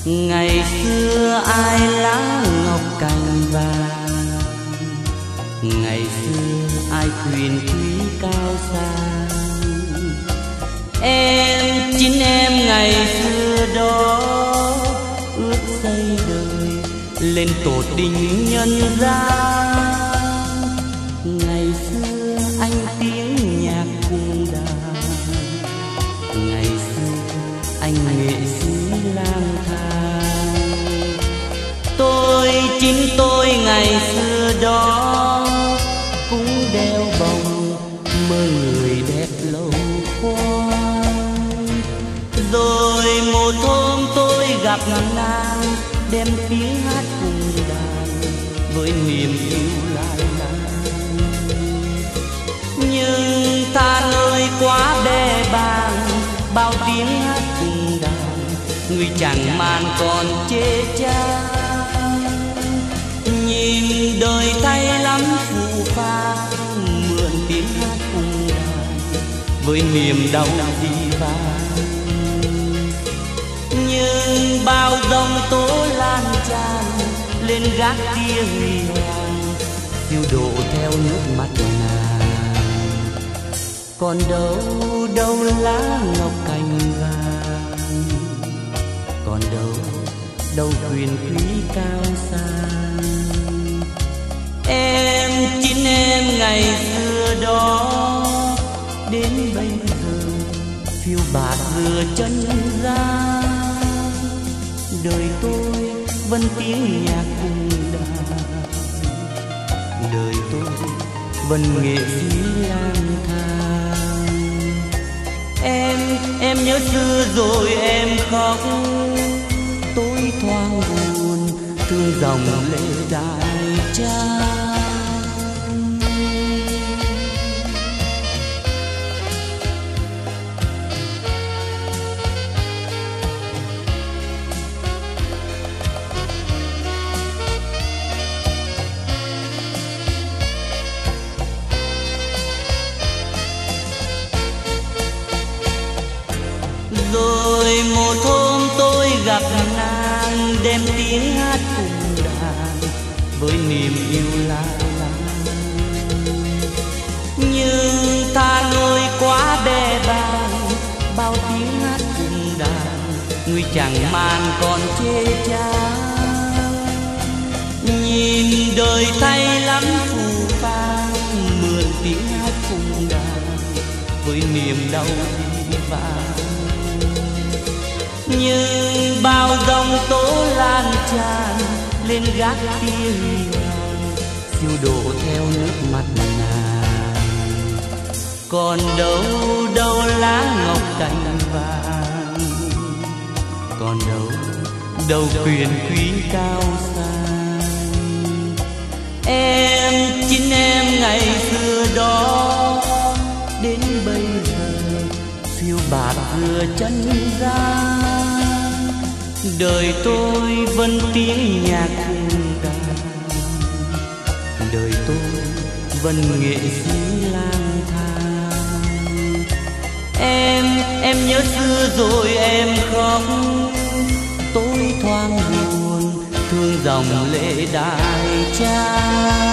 Ngày xưa ai lá ngọc cành vàng, ngày xưa ai quyền quý cao sang. Em chính em ngày xưa đó ước xây đời lên tổ đình nhân gian. Ngày xưa anh tiếng nhạc cung đàn, ngày xưa anh nghệ sĩ lang thang. Chính tôi ngày xưa đó cũng đeo bồng mơ người đẹp lâu qua. Rồi một hôm tôi gặp nàng đem tiếng hát cùng đàn với niềm yêu lai lai. Nhưng than ơi quá bè bàng, bao tiếng hát cùng đàn người chẳng màn còn chê cha. Nhìn đời thay lắm phù phàng, mượn tiếng hát cùng đàn với niềm đau đi vang. Nhưng bao dòng tố lan tràn lên gác kia huy hoàng, phiêu độ theo nước mắt nàng. Còn đâu đâu lá ngọc cành vàng, còn đâu đâu quyền quý cao sang. Em chính em ngày xưa đó đến bây giờ phiêu bạt vừa chân gian. Đời tôi vẫn tiếng nhạc cùng đàn, đời tôi vẫn nghệ sĩ lang thang. Em nhớ xưa rồi em khóc, tối thoáng buồn thương dòng lệ đại trang. Rồi một hôm tôi gặp nàng đem tiếng hát cùng đàn với niềm yêu lai lai. Nhưng tha ơi quá bè bàng, bao tiếng hát cùng đàn người chẳng màn còn chê cha. Nhìn đời thay lắm phù phàng, mượn tiếng hát cùng đàn với niềm đau đi vang. Nhưng bao dòng tố lan tràn lên gác kia huy hoàng, phiêu độ theo nước mắt nàng. Còn đâu đâu lá ngọc cành vàng, còn đâu đâu quyền quý cao sang. Em chính em ngày xưa đó đến bây giờ phiêu bạt vừa chân gian. Đời tôi vẫn tiếng nhạc cùng đàn, đời tôi vẫn nghệ sĩ lang thang. Em nhớ xưa rồi em khóc, tối thoáng buồn thương dòng lệ đại trang.